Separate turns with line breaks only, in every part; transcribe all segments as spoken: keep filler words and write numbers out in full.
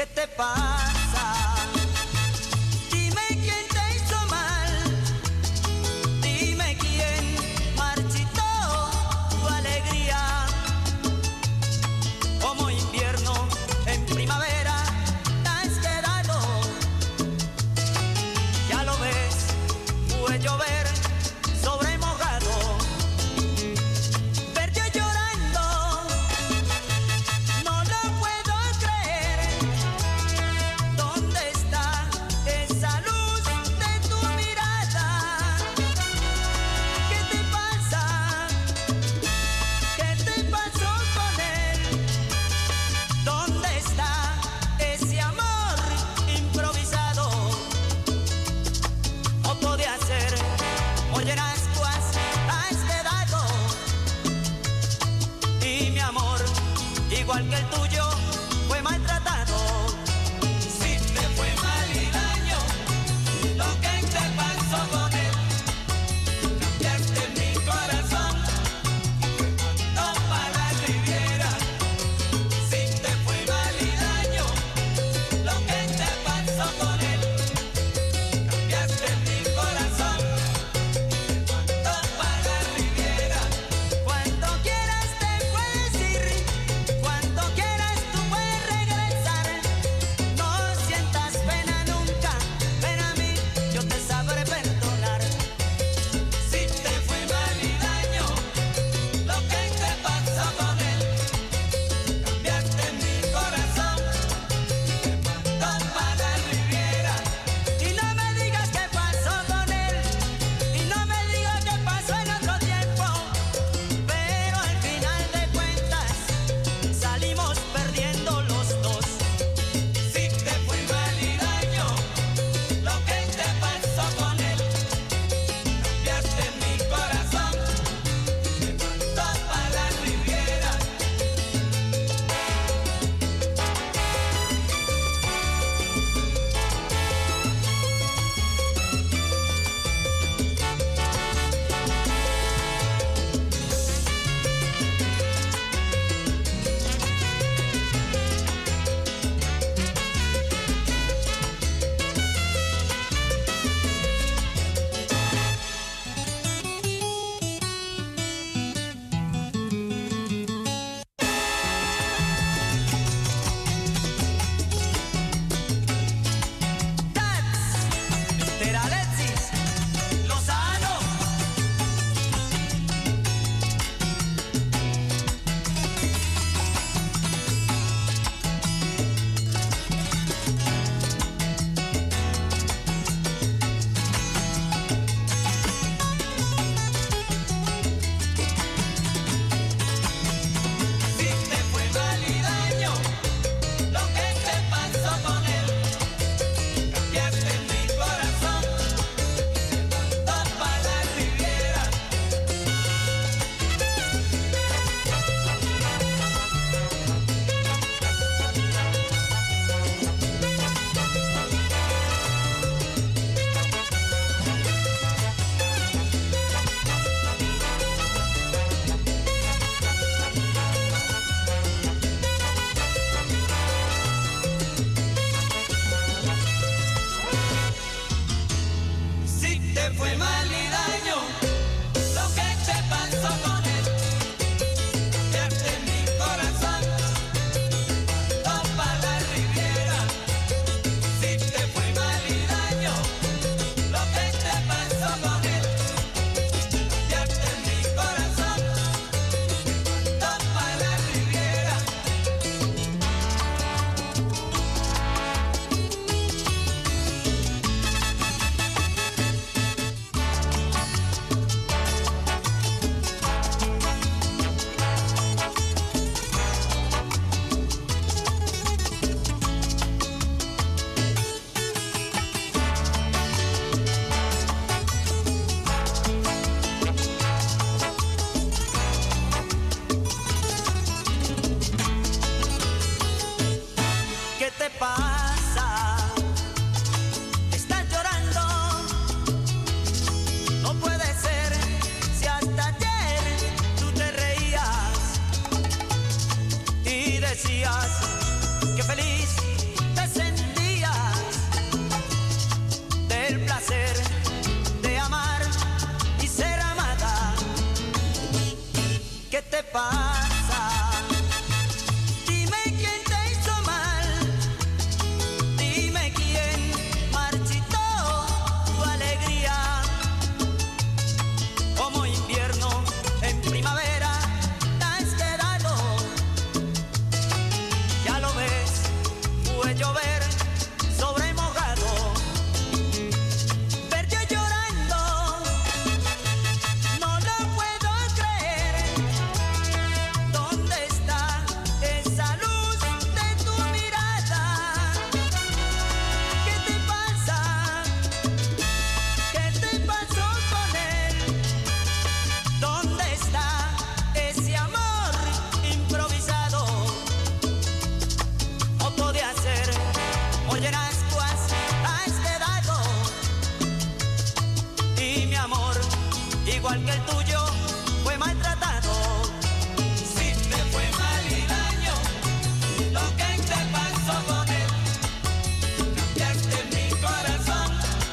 te pasa? Dime quién te hizo mal, dime quién marchitó tu alegría. Como invierno en primavera te has quedado, ya lo ves, fue llover sobre mojado. Verte llorando, no lo puedo creer. igual que el tuyo, fue maltratado. Si te fue mal y daño, lo que te pasó con él, cambiaste mi corazón,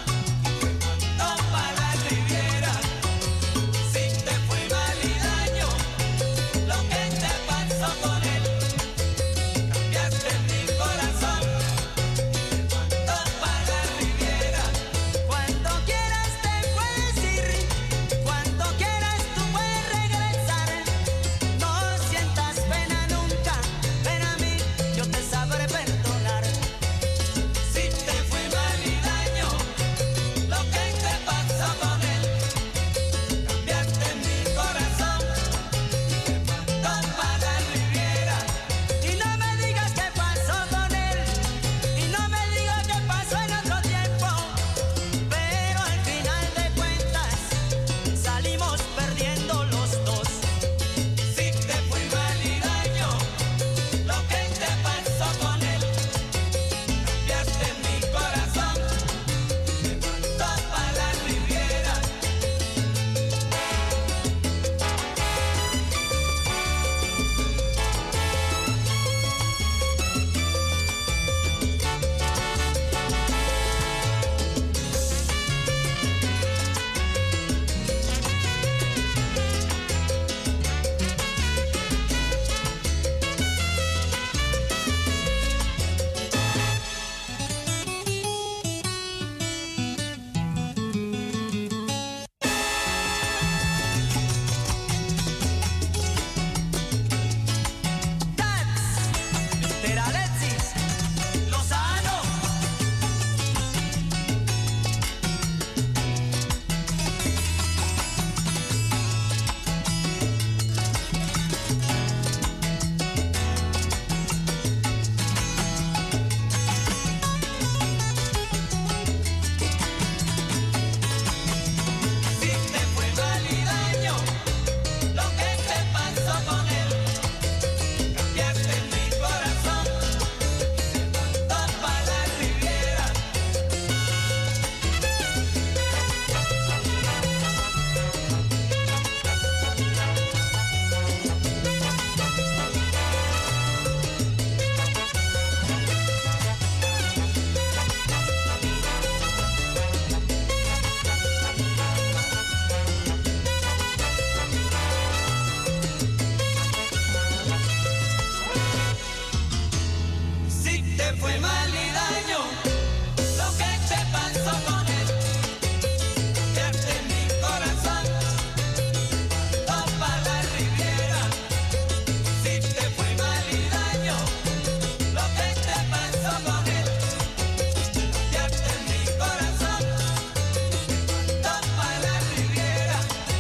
toma la Riviera. Si te fue mal y daño, lo que te pasó con él, cambiaste mi corazón, toma la Riviera. Cuando quieras te puedes ir, cuando quieras tú puedes regresar. No sientas pena nunca, ven a mí, yo te sabré perdonar. Si te fue mal y daño, lo que te pasó con él, cambiaste mi corazón, toma la Riviera. Y no me digas qué pasó con él, y no me digas qué pasó en otro tiempo, pero al final de cuentas salimos perdiendo los dos. Si te fue mal y daño, lo que te pasó con él, cambiaste mi corazón, toma la Riviera. Tats, mister Alexis Lozano. Si te fue mal y daño, lo que te pasó con él, cambiaste mi corazón, toma la Riviera. Si te fue mal y daño, lo que te pasó con él, cambiaste mi corazón, toma la Riviera. Si te fue mal y daño, lo que te pasó con él, cambiaste mi corazón, toma la Riviera.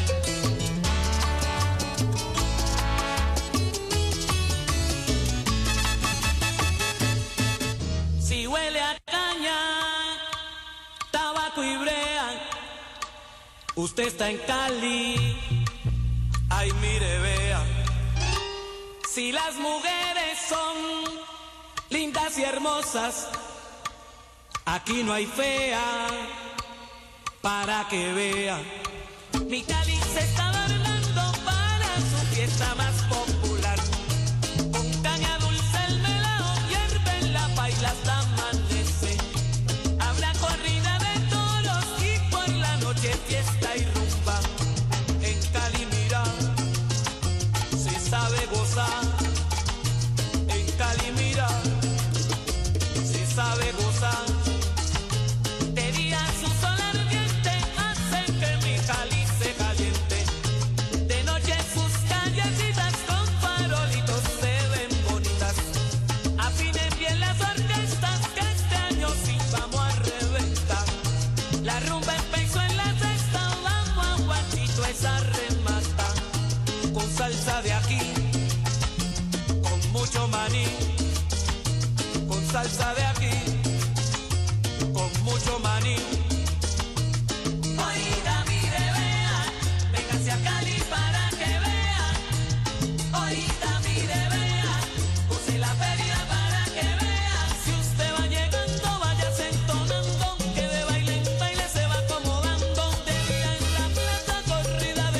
Si huele a caña, tabaco y brea, usted está en Cali, ay mire vea. Si las mujeres son lindas y hermosas, aquí no hay fea, para que vea. Mi Cali se está adornando para su fiesta más popular. Con caña dulce el melao hierve en la paila hasta amanece. Habrá corrida de toros y por la noche fiesta y rumba. En Cali mira, se sabe gozar. En Cali mira, se sabe gozar. De día su sol ardiente hace que mi Cali se caliente. De noche sus callecitas con farolitos se ven bonitas. Afinen bien las orquestas que este año sí vamos a reventar. La rumba empezó en la sexta, vamos a guachito esa remata. Con salsa de aquí, con mucho maní. Con salsa de aquí, con mucho maní. Oiga, mire, vea, véngase a Cali para que vea. Oiga, mire, vea, use la feria para que vea. Si usted va llegando, váyase entonando, que de baile en baile se va acomodando. De día en la plaza corrida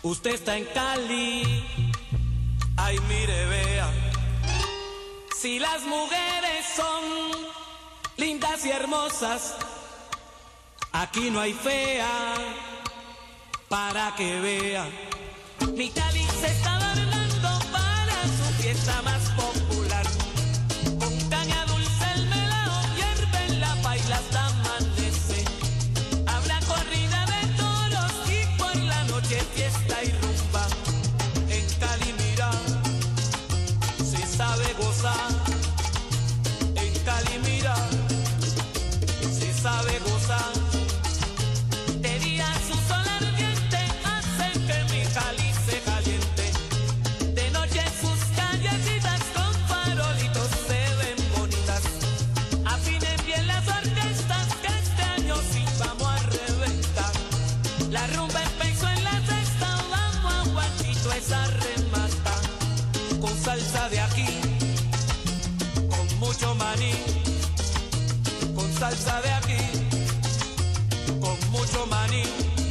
Usted está en Cali, ay mire vea, si las mujeres son lindas y hermosas, aquí no hay fea, para que vea. Mi Cali se está adornando para su fiesta más popular, con caña dulce el melao hierve en la paila hasta amanece, habla corrida de toros y por la noche fiesta y rumba. En Cali mira, se sabe gozar, en Cali mira, se sabe gozar. De día su sol ardiente hace que mi Cali se caliente, de noche sus callecitas con farolitos se ven bonitas. Afinen bien las orquestas que este año sí vamos a reventar. La rumba empezó en la sexta, vamos a Guachito esa remata, con salsa de aquí, con mucho maní, con salsa de aquí, con mucho maní.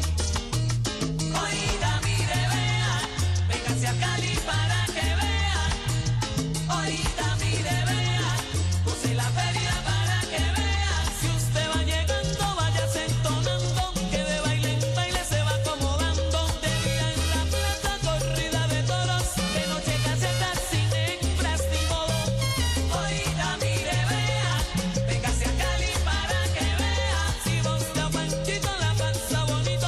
Oída, mire, vea, véngase a Cali para que vea. Oída, mire, vea, puse la feria para que vea. Si usted va llegando, váyase entonando, que de baile en baile se va acomodando. De día en la plaza, corrida de toros, de noche casetas sin hembras ni modo. Oída, mire, vea, véngase a Cali para que vea. Si vos te Panchito la panza bonita.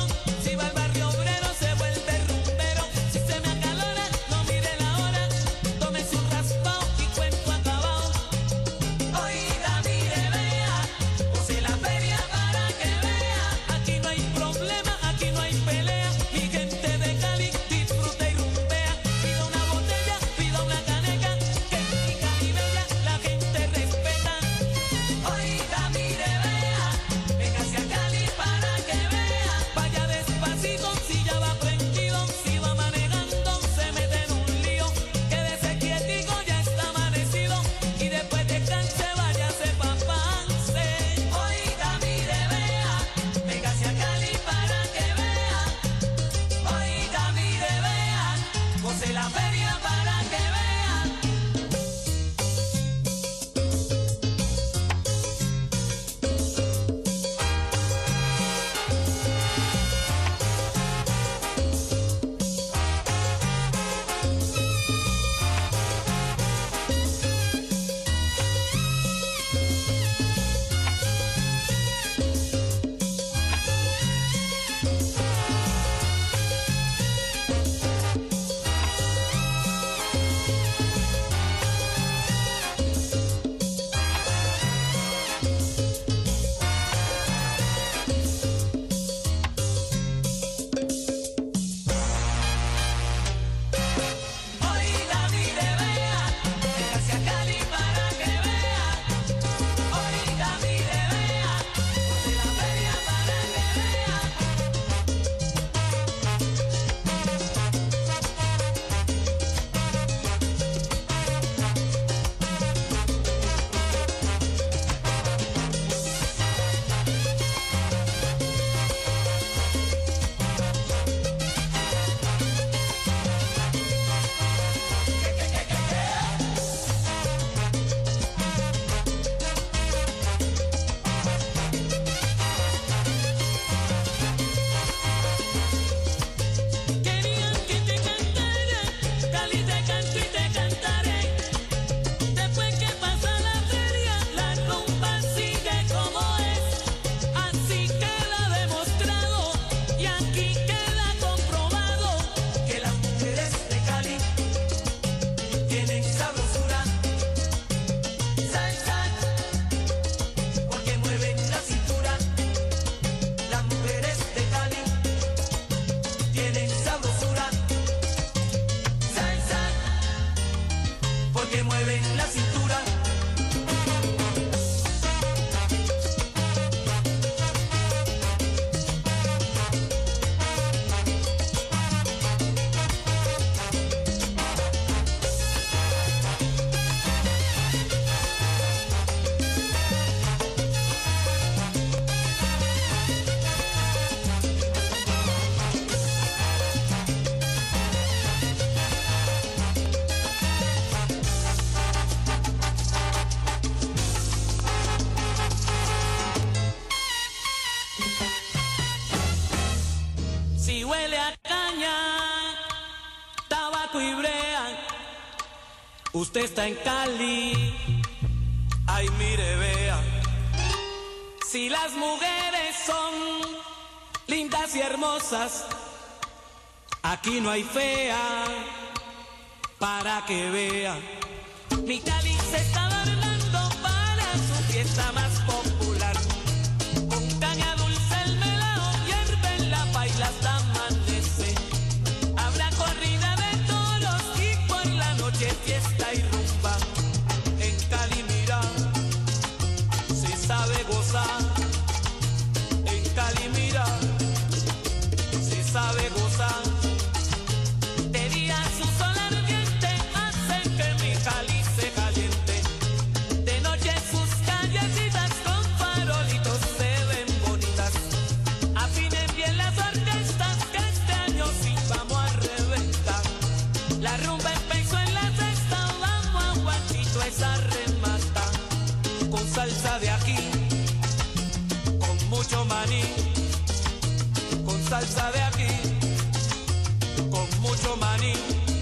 Usted está en Cali, ay mire vea, si las mujeres son lindas y hermosas, aquí no hay fea, para que vea. Mi Cali se está adornando para su fiesta más popular, con caña dulce el melao hierve en la paila hasta amanece. Habrá corrida de toros y por la noche fiesta y rumba. En Cali mira, se sabe gozar. En Cali mira, se sabe gozar. De día su sol ardiente hace que mi Cali se caliente. De noche sus callecitas con farolitos se ven bonitas. Afinen bien las orquestas que este año sí vamos a reventar. La rumba empezó en la sexta, vamos a guachito esa remata. Con salsa de aquí, con mucho maní. Con salsa de aquí, con mucho maní.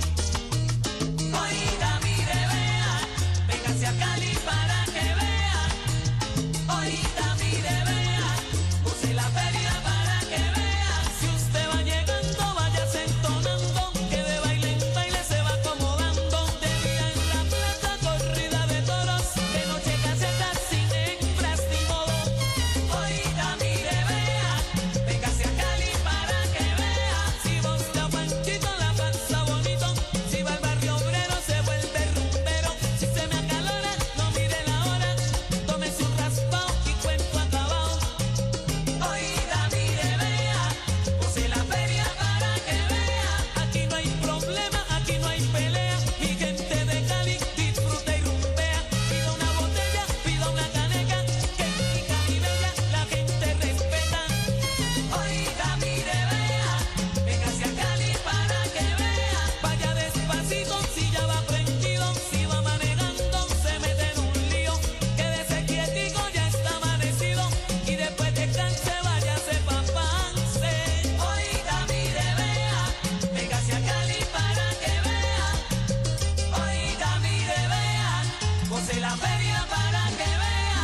Oiga, mire, vea, véngase a Cali para que vea. Oiga, mire, vea, use la feria para que vea. Si usted va llegando, váyase entonando, que de baile en baile se va acomodando. De día en la plaza, corrida de toros, de noche casetas sin hembras ni modo. Oiga, mire, vea, véngase a Cali para que vea. Si busca Panchito la pasa bonito, si va al barrio obrero se vuelve rumbero. Si se me acalora, no mire la hora, tómese un raspao y cuento acabado. Oiga, mire, vea, use la feria para que vea. Aquí no hay problema, aquí no hay pelea. Mi gente de Cali disfruta y rumbea. Pida una botella, pida una caneca, que en mi Cali bella la gente respeta. Oiga, mire, vea, véngase a Cali para que vea. Vaya despacito si ya va prendido, si va manejando se mete en un lío. Quédese quietico, ya está amanecido, y después descanse, váyase pa' Pance. Oiga, mire, vea, véngase a Cali para que vea. Oiga, mire, vea, goce la feria para que vea.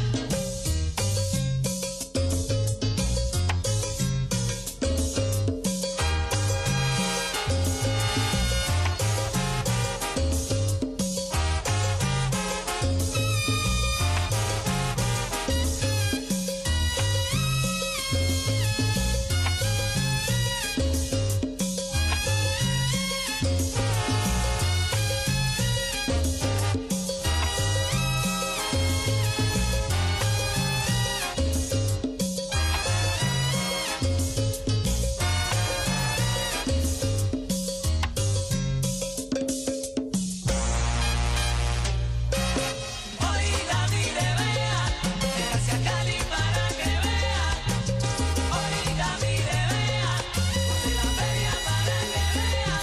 Oiga, mire, vea, véngase a Cali para que vea. Oiga, mire, vea, goce la feria para que vea.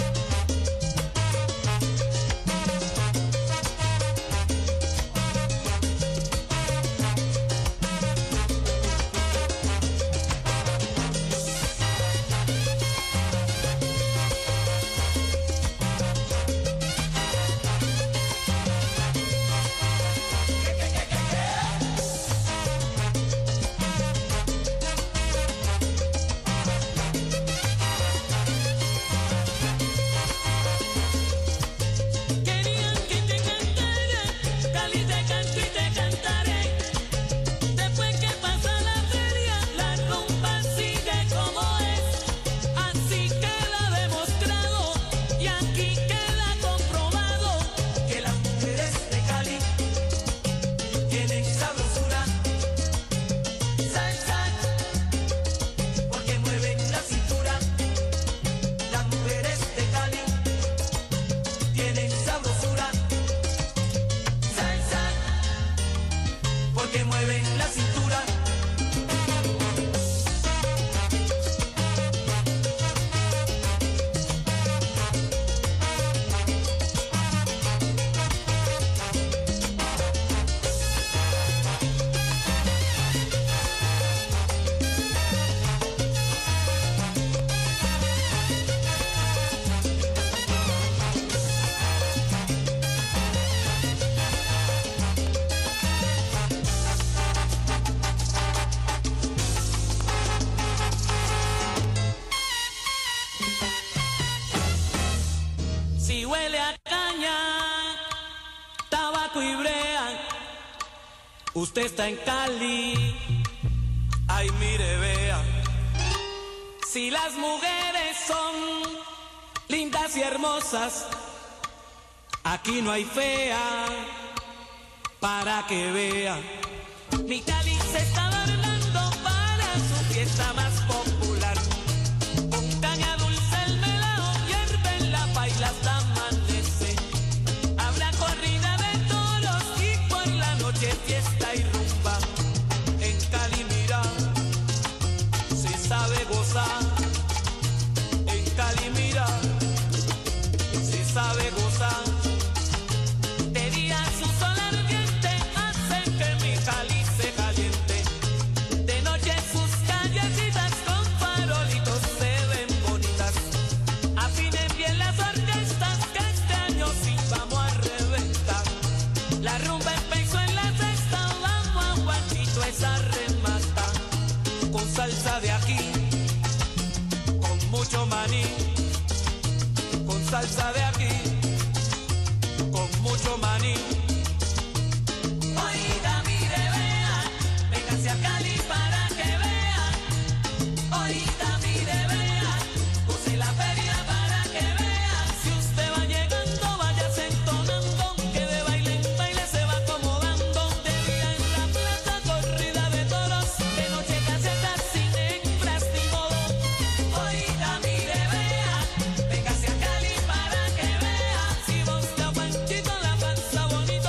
Querían que te cantara, Cali te canto y te cantaré. Después que pasa la feria, la rumba sigue como es. Así queda demostrado y aquí queda comprobado que las mujeres de Cali tienen sabrosura, salsa, porque mueven la cintura. Las mujeres de Cali tienen sabrosura, salsa, porque mueven la cintura. tabaco y brea. Usted está en Cali, ay mire vea. Si las mujeres son lindas y hermosas, aquí no hay fea, para que vea. Mi Cali se está adornando para su fiesta más popular. Con caña dulce el melao hierve en la paila hasta amanece. Habrá corrida de toros y por la noche fiesta y rumba. En Cali mira, se sabe gozar. En Cali mira, se sabe gozar. De día su sol ardiente hace que mi Cali se caliente. De noche sus callecitas con farolitos se ven bonitas. Afinen bien las orquestas que este año sí vamos a reventar. La rumba empezó en la sexta, vamos a Guachito esa remata. Con salsa de aquí, con mucho maní. Con salsa de aquí, con mucho maní. Oiga, mire, vea, véngase a Cali para que vea. Oiga, mire, vea, goce la feria para que vea. Si usted va llegando, váyase entonando, que de baile en baile se va acomodando. De día en la plaza, corrida de toros, de noche casetas sin hembras ni modo. Oiga, mire, vea, véngase a Cali para que vea. Si vos te Panchito la panza bonita.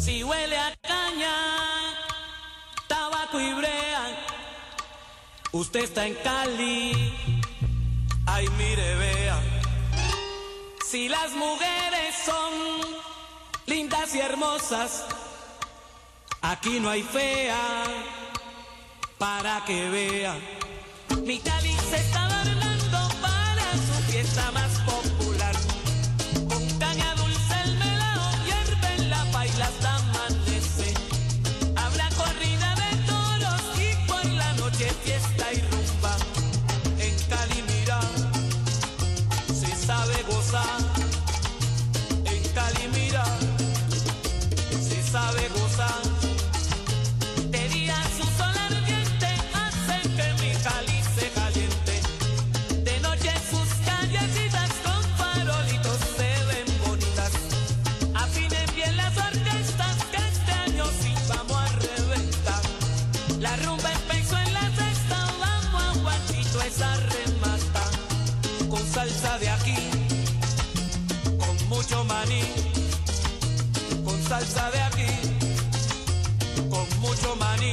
Si huele a caña, tabaco y brea, usted está en Cali, ay mire vea. Si las mujeres son lindas y hermosas, aquí no hay fea, para que vea. Mi Cali se está adornando para su fiesta más popular. Con caña dulce el melao hierve en la paila hasta amanece. Habrá corrida de toros y por la noche fiesta y rumba. En Cali mira, se sabe gozar. En Cali mira, se sabe gozar. De día su sol ardiente hace que mi Cali se caliente. De noche sus callecitas con farolitos se ven bonitas. Afinen bien las orquestas que este año sí vamos a reventar. La rumba empezó en la sexta, vamos a guachito esa remata. Con salsa de aquí, con mucho maní. Con salsa de aquí, con mucho maní.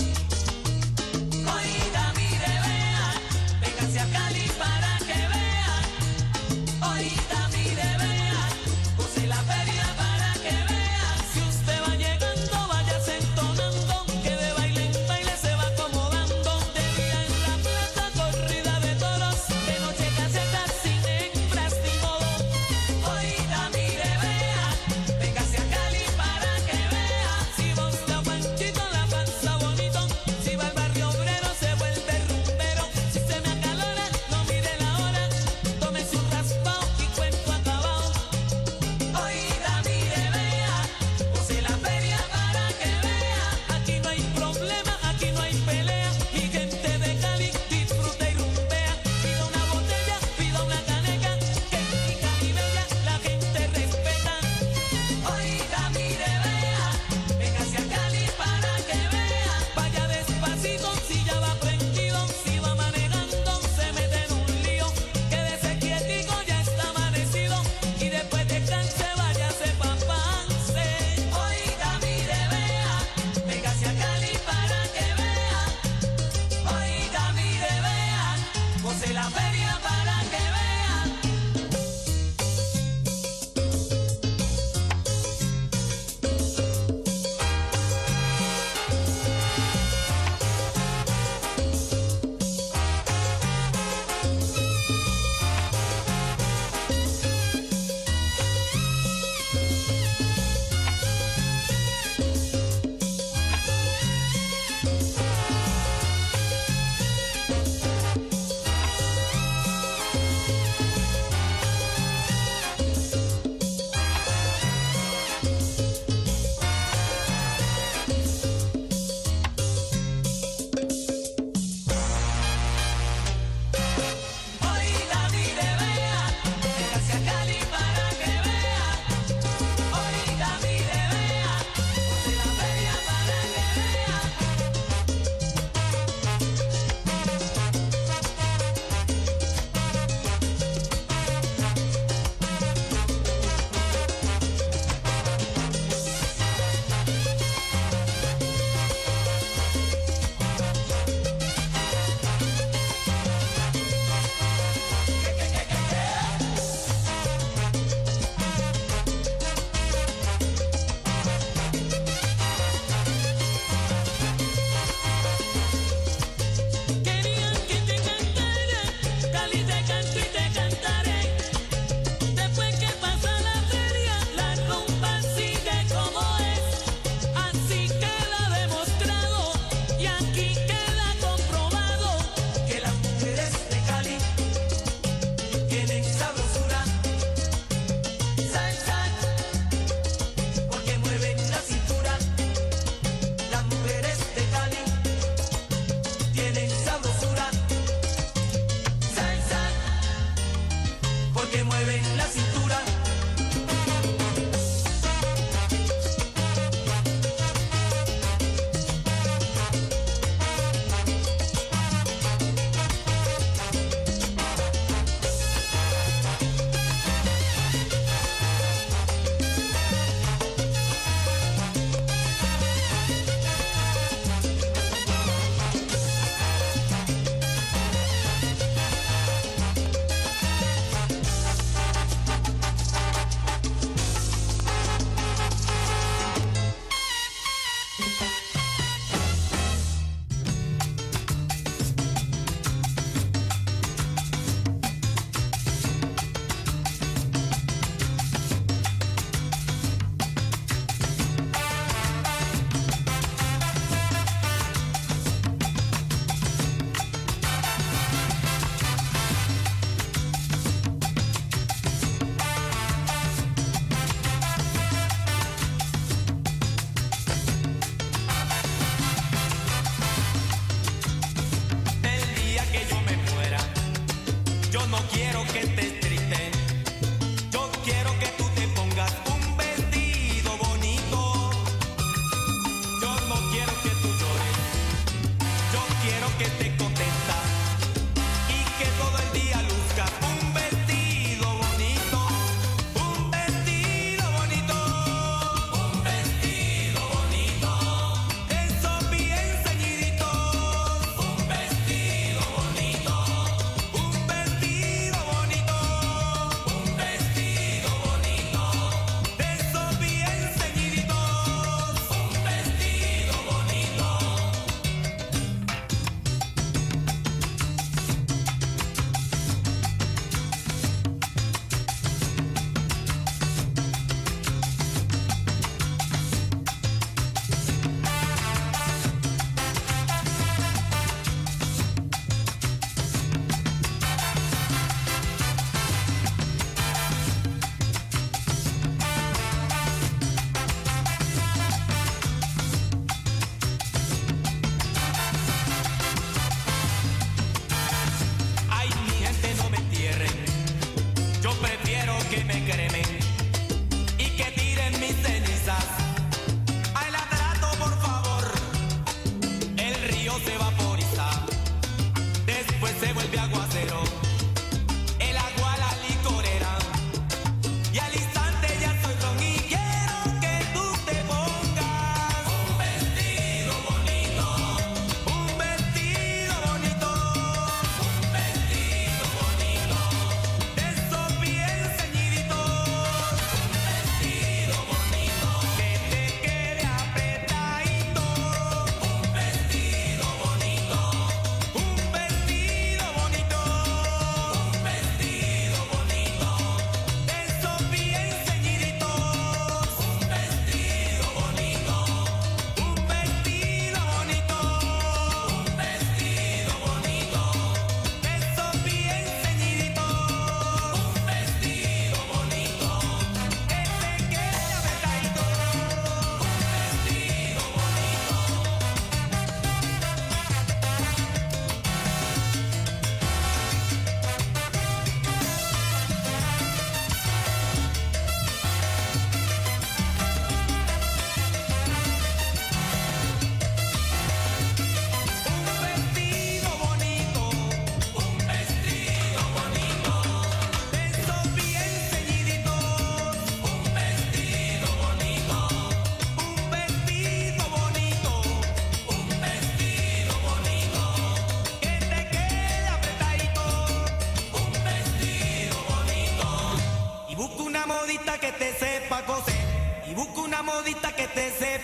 Oída, mire, vea, véngase a Cali para que vea. Oída, mire, vea, goce la feria para que vea. Si usted va llegando, váyase entonando, que de baile en baile se va acomodando. De día en la plaza, corrida de toros, de noche casetas sin hembras ni modo. Oída, mire, vea, véngase a Cali para que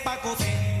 sepa coser.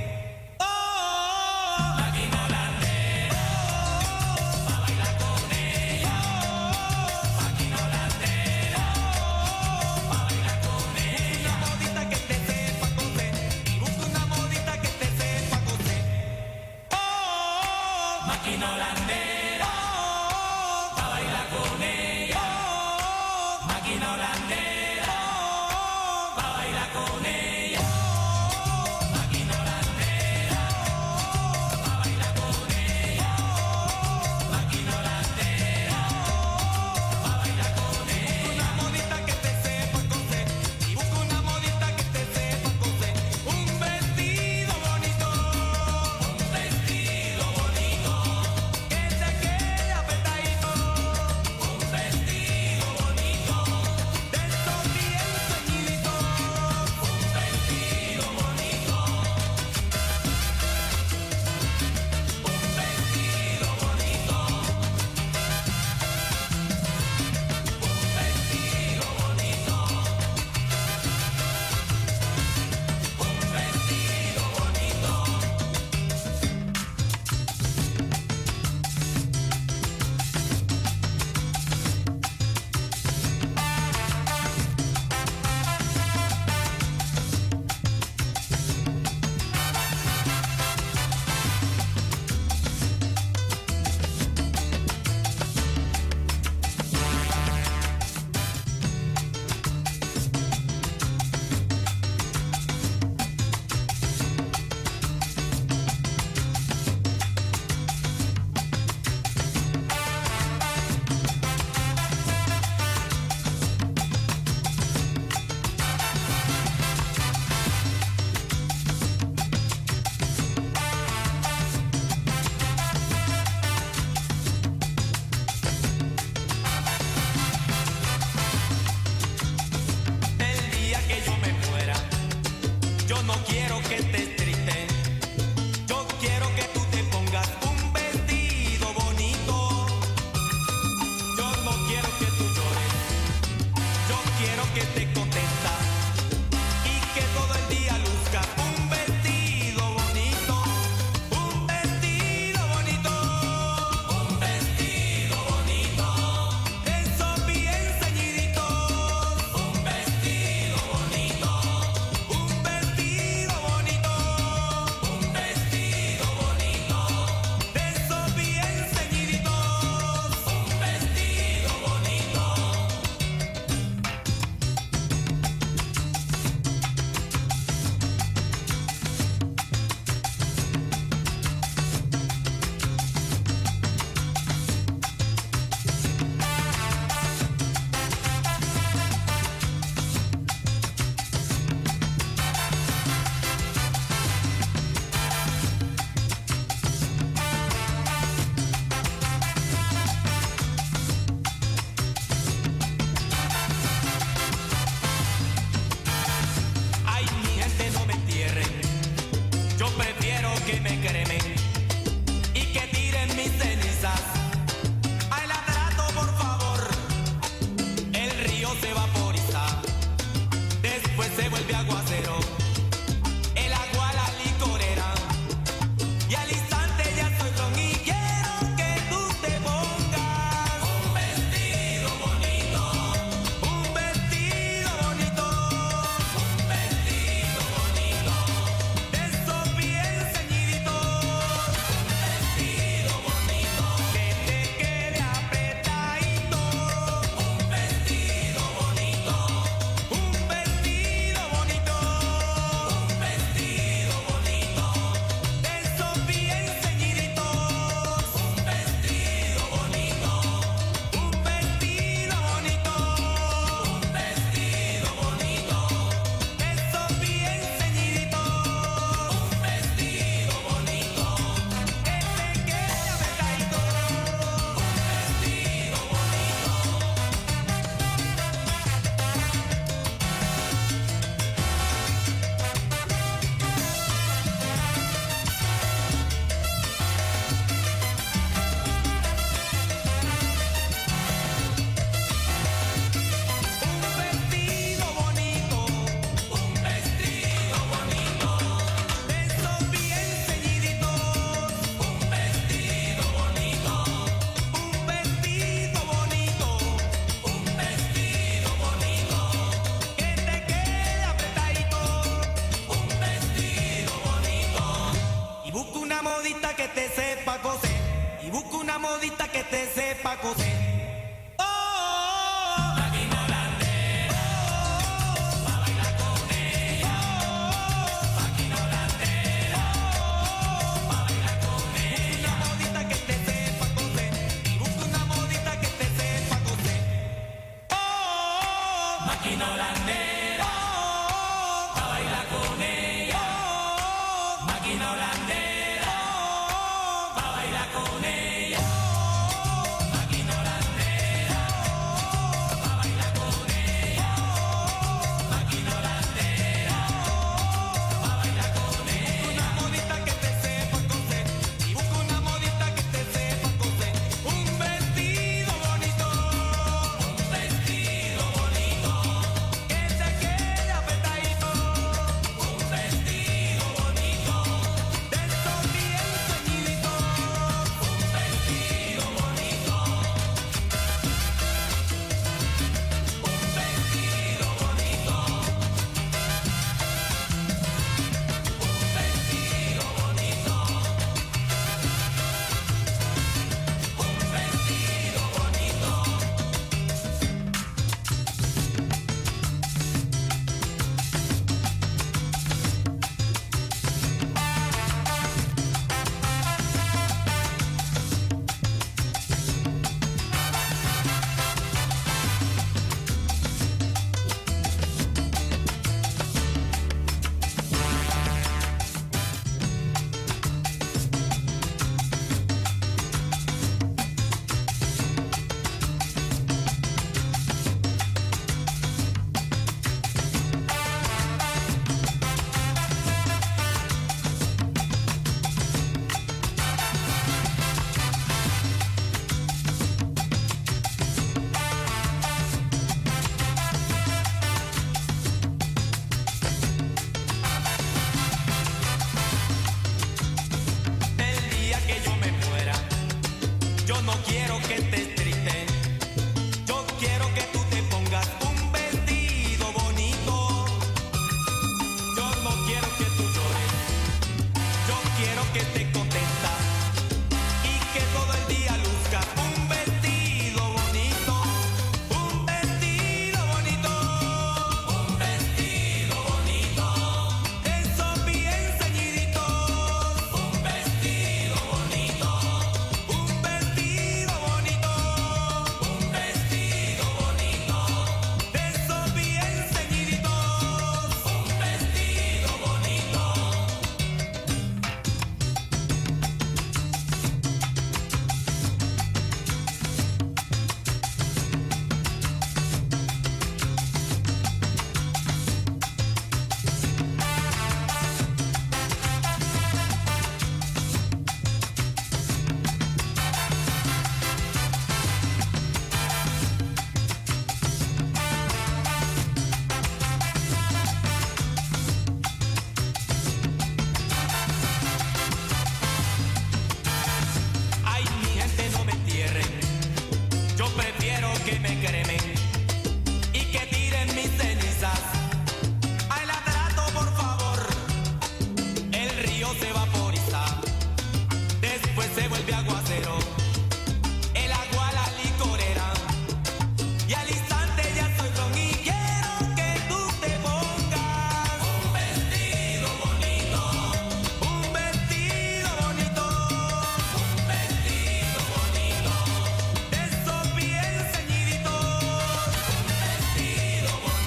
Que se
que te sepa coser y busca una modita que te sepa coser.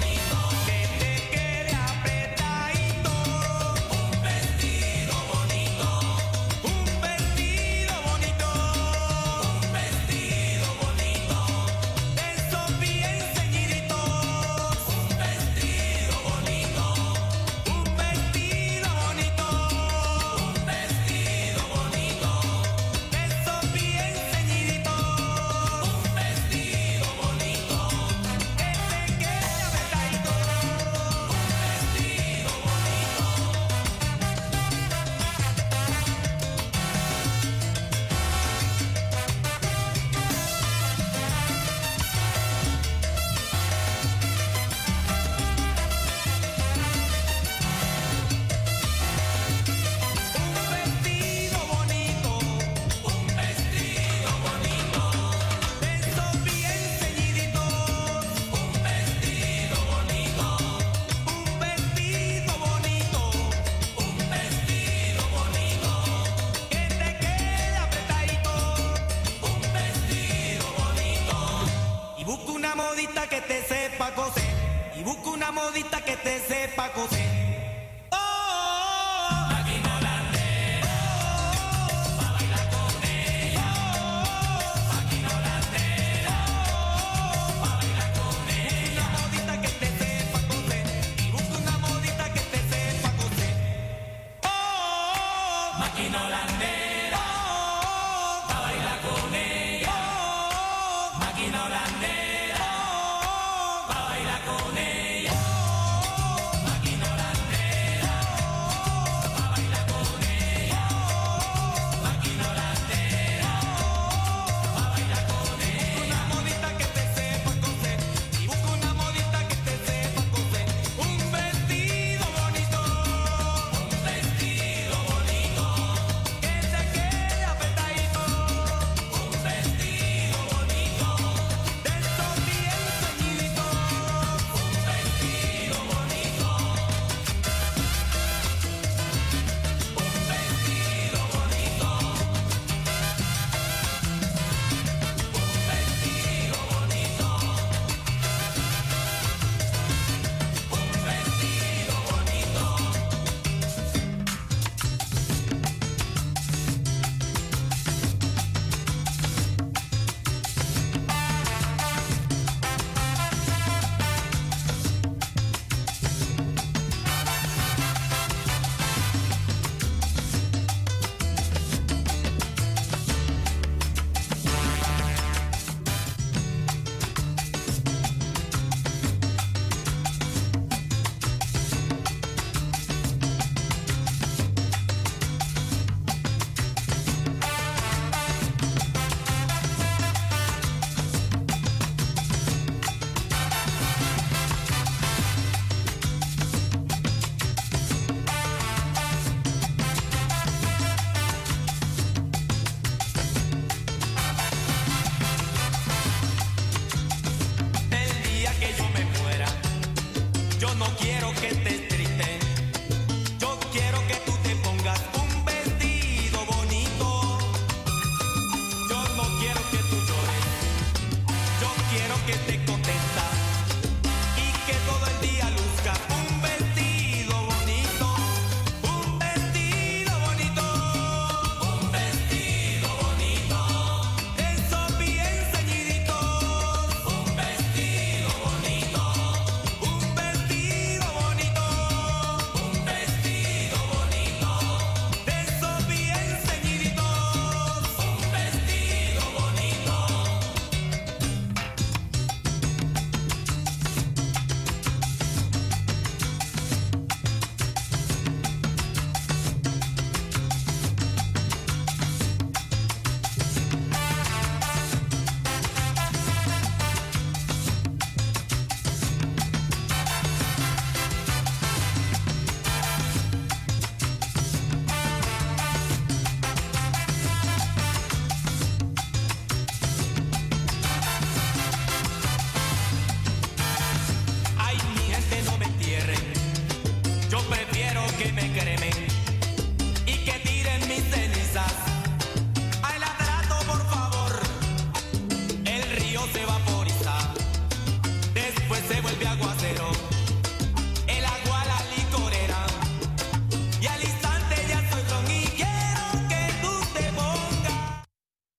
Bonito.
sepa coser. Y busca una modita que te sepa coser.
Máquina holandesa.